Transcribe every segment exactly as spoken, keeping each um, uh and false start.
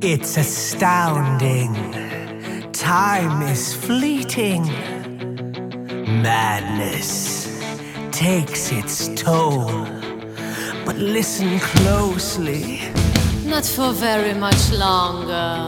It's astounding. Time is fleeting. Madness takes its toll. But listen closely. Not for very much longer.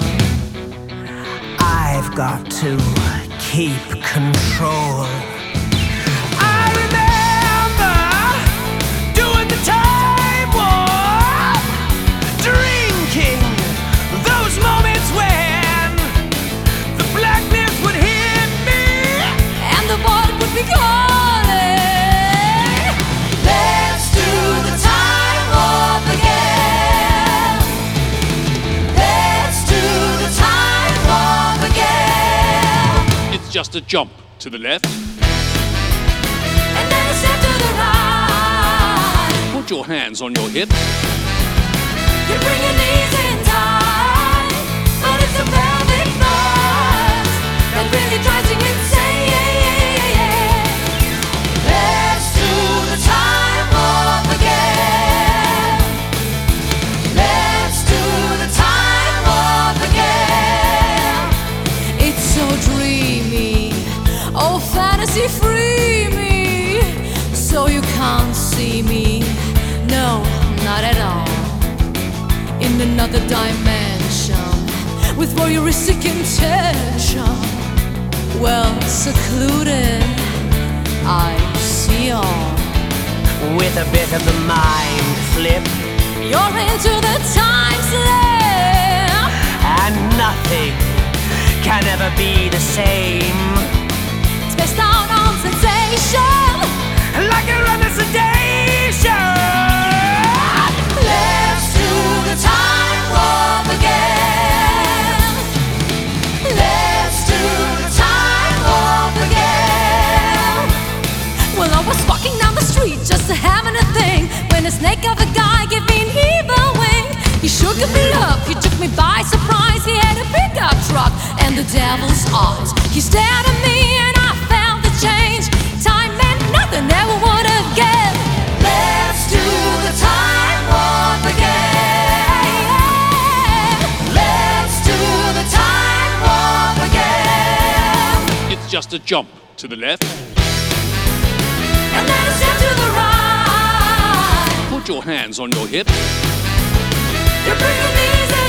I've got to keep control. I remember doing the time warp, drinking those moments when the blackness would hit me and the world would be calling. Let's do the time warp again. Let's do the time warp again. It's just a jump to the left. And then a step to the right. Put your hands on your hips. You bring your knees in tight, but it's a pelvic thrust that really drives you insane. Let's do the time warp again. Let's do the time warp again. It's so dreamy, oh fantasy free me, so you can't see me, no, not at all. In another dimension, with voyeuristic intention, well secluded, I see all. with a bit of the mind flip, You're into the time slip, and nothing can ever be the same. it's based out on sensation, Like you're under sedation. Let's do the time warp again. Let's do the time warp again. Well, I was walking down the street just having a thing, when a snake of a guy gave me an evil wing. He shook me up, he took me by surprise. He had a pickup truck and the devil's eyes. He stared at me and I felt the change. Time meant nothing, never would again. Let's do the time warp again. Let's do the time warp again. It's just a jump to the left. And then a step to the right. Put your hands on your hips. You bring your knees in